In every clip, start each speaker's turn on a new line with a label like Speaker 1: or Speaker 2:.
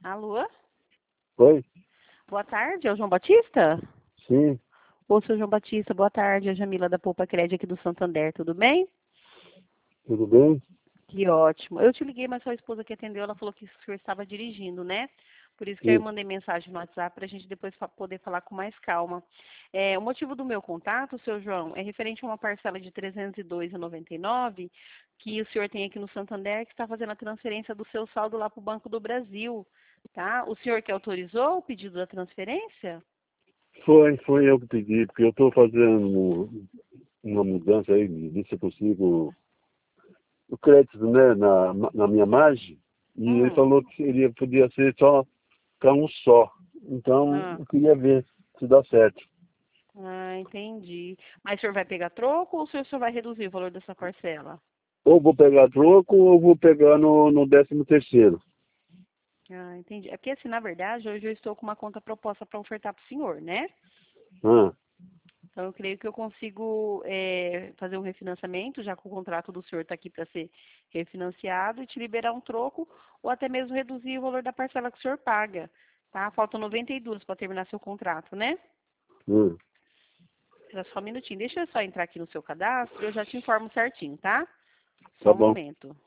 Speaker 1: Alô?
Speaker 2: Oi?
Speaker 1: Boa tarde, é o João Batista?
Speaker 2: Sim,
Speaker 1: Ô, seu João Batista, boa tarde, é a Jamila da Poupa Crédito aqui do Santander, tudo bem?
Speaker 2: tudo bem?
Speaker 1: Que ótimo. Eu te liguei, mas sua esposa que atendeu, ela falou que o senhor estava dirigindo, né? Por isso que eu
Speaker 2: Isso.
Speaker 1: mandei mensagem no WhatsApp para a gente depois poder falar com mais calma. O motivo do meu contato, seu João, é referente a uma parcela de R$ 302,99 que o senhor tem aqui no Santander, que está fazendo a transferência do seu saldo lá para o Banco do Brasil, tá? O senhor que autorizou o pedido da transferência?
Speaker 2: Foi eu que pedi, porque eu estou fazendo uma mudança aí, ver se eu consigo o crédito, né, na minha margem, e ele
Speaker 1: Hum.
Speaker 2: falou que podia ser só para um só. Então,
Speaker 1: Ah.
Speaker 2: eu queria ver se dá certo.
Speaker 1: Ah, entendi. Mas o senhor vai pegar troco ou o senhor só vai reduzir o valor dessa parcela?
Speaker 2: Ou vou pegar troco, ou vou pegar no 13º.
Speaker 1: Ah, entendi. É porque, assim, na verdade, hoje eu estou com uma conta proposta para ofertar para o senhor, né?
Speaker 2: Ah,
Speaker 1: Então, eu creio que eu consigo fazer um refinanciamento, já que o contrato do senhor está aqui para ser refinanciado, e te liberar um troco, ou até mesmo reduzir o valor da parcela que o senhor paga, tá? Faltam 92 para terminar seu contrato, né?
Speaker 2: hum,
Speaker 1: Espera só um minutinho. Deixa eu só entrar aqui no seu cadastro e eu já te informo certinho, tá? Só
Speaker 2: tá
Speaker 1: um
Speaker 2: bom.
Speaker 1: momento.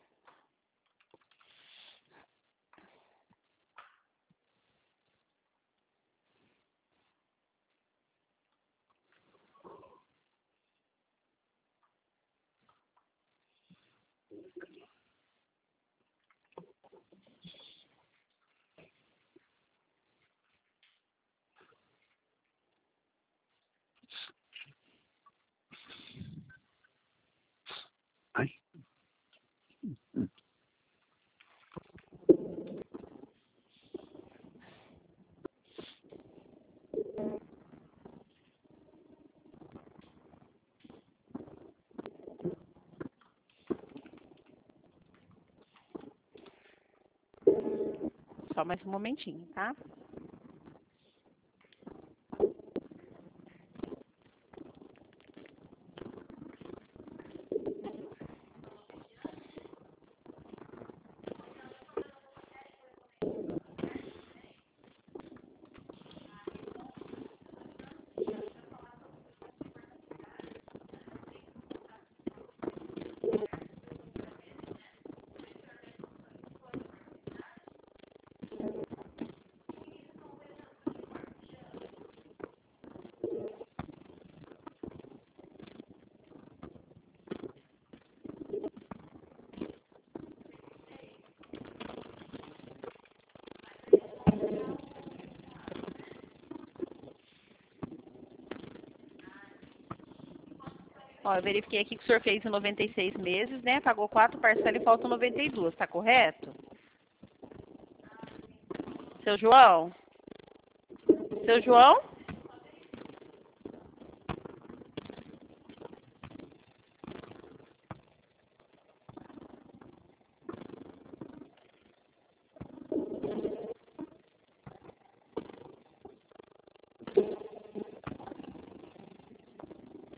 Speaker 2: Ai,
Speaker 1: Só mais um momentinho, tá? Ó, eu verifiquei aqui que o senhor fez em 96 meses, né? Pagou 4 parcelas e faltam 92, tá correto? Seu João? Seu João?